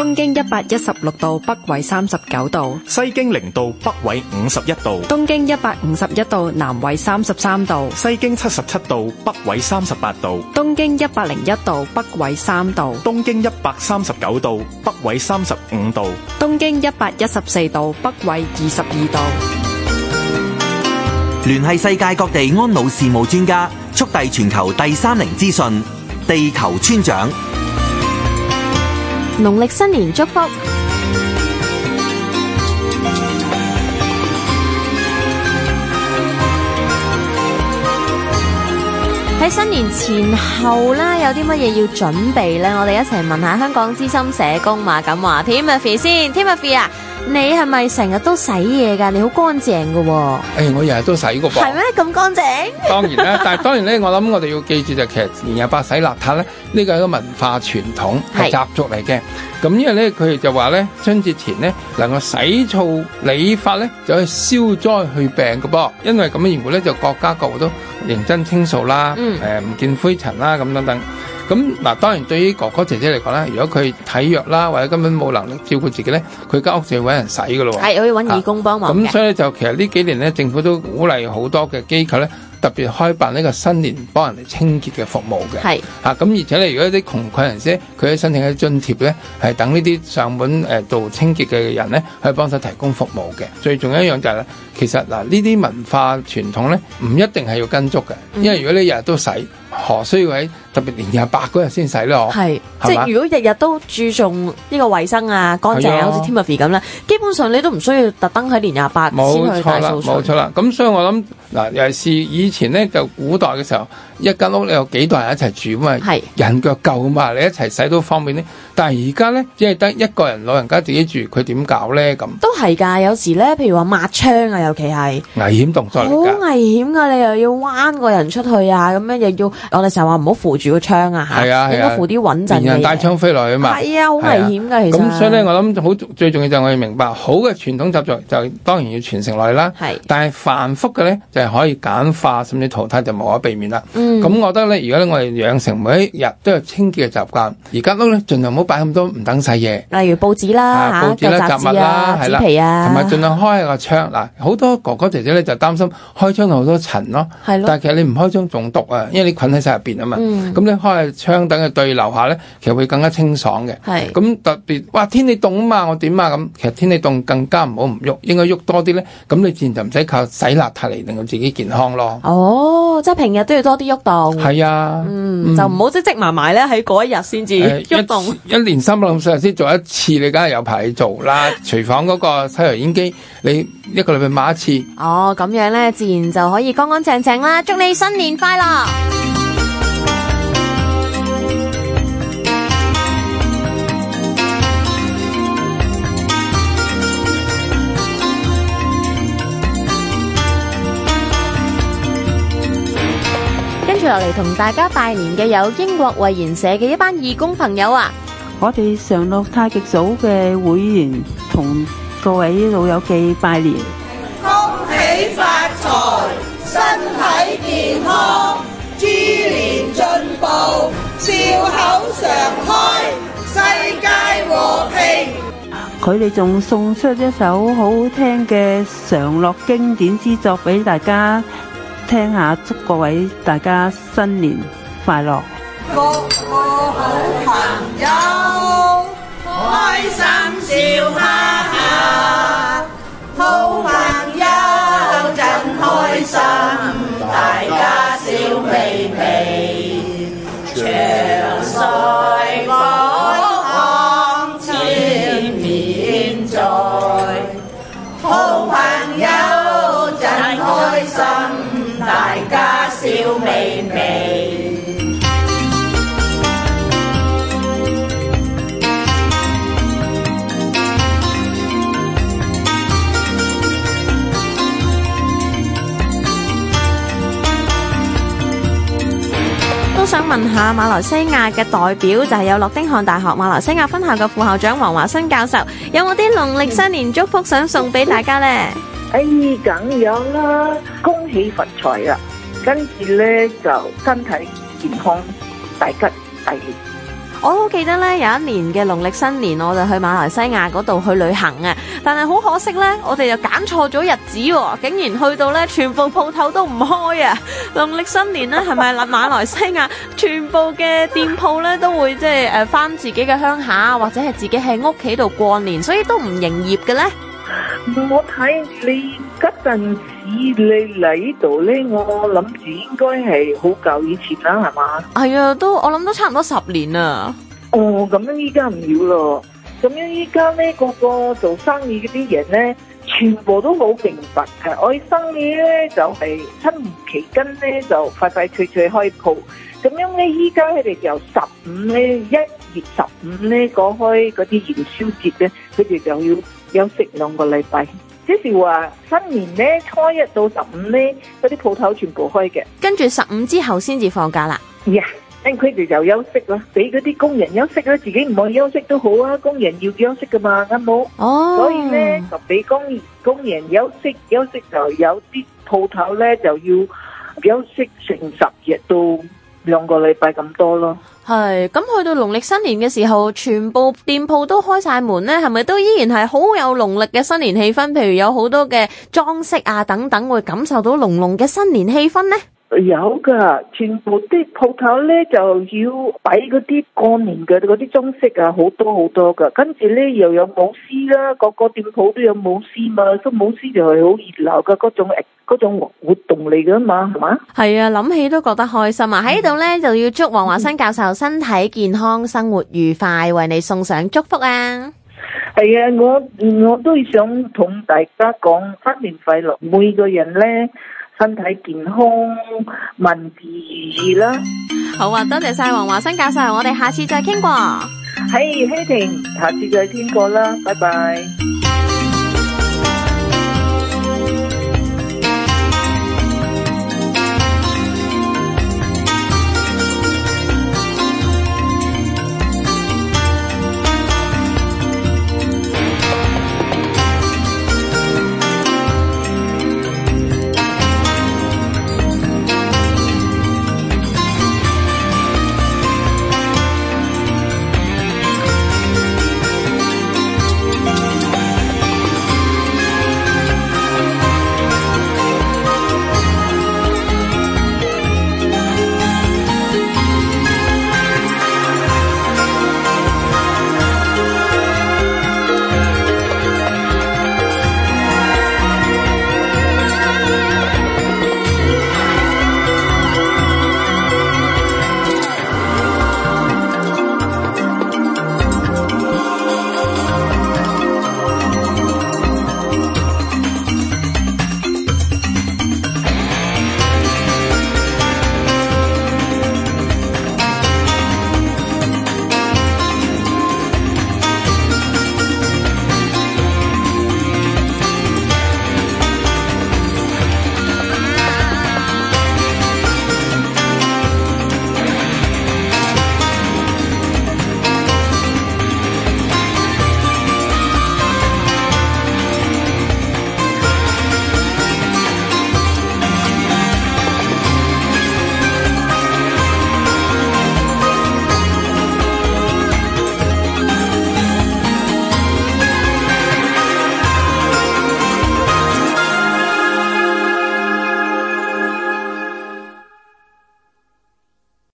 東經116度，北緯39度； 西經0度，北緯51度； 東經151度，南緯33度； 西經77度，北緯38度； 東經101度，北緯3度； 東經139度，北緯35度； 東經114度，北緯22度。 聯繫世界各地安老事務專家，速遞全球第30資訊，地球村長。 農曆新年祝福。喺新年前後啦，有啲乜嘢要準備呢？我哋一齊問下香港資深社工馬錦華 Timothy 先。 Timothy 啊，你係咪成日都洗嘢㗎？你好乾淨㗎喎。 我日日都洗個噃。 係咩？咁乾淨？當然啦，但係當然咧，我諗我哋要記住就其實年廿八洗邋遢咧，呢個係一個文化傳統，係習俗嚟嘅。咁因為咧，佢哋就話咧，春節前咧能夠洗澡理髮咧，就可以消災去病嘅噃。因為咁嘅緣故咧，就各家各戶都認真清掃啦，唔見灰塵啦，咁等等。咁嗱，當然對於哥哥姐姐嚟講咧，如果佢體弱啦，或者根本冇能力照顧自己咧，佢間屋就要揾人洗㗎咯喎。係，可以揾義工幫忙嘅。咁所以咧，就其實呢幾年咧，政府都鼓勵好多嘅機構咧，特別開辦呢個新年幫人哋清潔嘅服務嘅。係咁而且咧，如果啲窮困人士，佢可以申請一啲津貼咧，係等呢啲上門做清潔嘅人咧，可以幫手提供服務嘅。最重要一樣就係咧，其實嗱呢啲文化傳統咧，唔一定係要跟足嘅，因為如果你日日都洗，何需要喺特別年廿八嗰日先洗咧？係，即係如果日日都注重呢個衛生啊、乾淨啊，好似 Timothy 咁啦，基本上你都唔需要特登喺年廿八先去大掃除。冇錯啦，咁所以我諗嗱，尤其是以前咧，就古代嘅時候，一間屋你有幾代人一齊住嘛，人腳夠嘛，你一齊洗都方便咧。但係而家咧，只係得一個人老人家自己住，佢點搞咧？咁都係㗎，有時咧，譬如話抹窗啊，尤其係危險動作嚟㗎，好危險㗎！你又要彎個人出去啊，咁樣又要我哋成日話唔好扶住個窗啊嚇，應該扶啲穩陣嘅嘢。連人帶槍飛落去啊嘛，係啊，好危險㗎，其實。咁所以咧，我諗好最重要就係我哋明白，好嘅傳統習俗就當然要傳承落去啦。係，但係繁複嘅咧就係可以簡化甚至淘汰，就無可避免啦。咁我覺得咧，如果我哋養成每一日都有清潔嘅習慣，而間屋咧盡量唔好擺咁多唔等使嘢，例如報紙啦、報紙啦、雜物啦、紙皮啊，同埋盡量開個窗。嗱，好多哥哥姐姐咧就擔心開窗好多塵咯，係咯。但係其實你唔開窗中毒啊，因為你菌喺晒入邊啊嘛。咁你開個窗等佢對流下咧，其實會更加清爽嘅。係。咁特別哇，天氣凍啊嘛，我點啊咁？其實天氣凍更加唔好唔喐，應該喐多啲咧。咁你自然就唔使靠洗邋遢嚟令到自己健康咯。哦，即係平日都要多啲喐動。係啊，就唔好積埋埋咧，喺嗰一日先至喐動。一年365日先做一次，你梗係有排做啦。廚房嗰個洗油煙機，你一個禮拜抹一次。哦，咁樣咧，自然就可以乾乾淨淨啦。祝你新年快樂！跟住落嚟同大家拜年嘅有英國衛研社嘅一班義工朋友啊！ 我哋常樂太極組嘅會員同各位老友記拜年， 恭喜發財，身體健康，豬年進步，笑口常開，世界和平。 佢哋仲送出一首好好聽嘅常樂經典之作俾大家聽下，祝各位大家新年快樂。 個個好朋友，開心笑哈哈，好朋友真開心，大家笑眯眯，長歲安康，千年在，好朋友真開心，大家笑眯眯。 都想問下馬來西亞嘅代表就係有諾丁漢大學馬來西亞分校嘅副校長黃華新教授，有冇啲農曆新年祝福想送俾大家呢？ 梗有啦，恭喜發財啦！跟住咧就身體健康，大吉大利。 我好記得咧，有一年嘅農曆新年，我就去馬來西亞嗰度去旅行啊。但係好可惜咧，我哋就揀錯咗日子喎，竟然去到咧全部鋪頭都唔開啊！農曆新年咧係咪馬來西亞全部嘅店鋪咧都會即係返自己嘅鄉下，或者係自己喺屋企度過年，所以都唔營業嘅咧？ 我睇你嗰陣時你嚟呢度咧，我諗住應該係好舊以前啦，係嘛？ 係啊，我諗都差唔多10年啦。 哦，咁樣依家唔要咯。咁樣依家咧，個個做生意嗰啲人咧，全部都好明白嘅。我生意咧就係新年期間咧就快快脆脆開鋪。咁樣咧，依家佢哋由15咧1月15咧講開嗰啲元宵節咧，佢哋就要休息2個禮拜。即是話新年咧初1到15咧，嗰啲鋪頭全部開嘅，跟住 15之後先至放假啦。 呀，咁佢哋就休息啦，俾嗰啲工人休息啦，自己唔可以休息都好啊，工人要休息噶嘛，啱冇？ 哦， 所以咧就俾工人休息就有啲鋪頭咧就要休息成10日到2個禮拜咁多咯。 係，咁去到農曆新年嘅時候，全部店鋪都開晒門咧，係咪都依然係好有農曆嘅新年氣氛？譬如有好多嘅裝飾啊等等，會感受到濃濃嘅新年氣氛呢？ 有噶，全部啲鋪頭咧就要擺嗰啲過年嘅嗰啲裝飾啊，好多好多噶。跟住咧又有舞獅啦，個個店鋪都有舞獅嘛，所以舞獅就係好熱鬧嘅嗰種活動嚟噶嘛，係嘛？係啊，諗起都覺得開心啊！喺度咧就要祝黃華新教授身體健康、生活愉快，為你送上祝福啊！係啊，我都想同大家講新年快樂，每個人咧身體健康，萬事如意啦！好啊，多謝晒黃華新教授，我哋下次再傾過。係，希婷，下次再傾過啦，拜拜。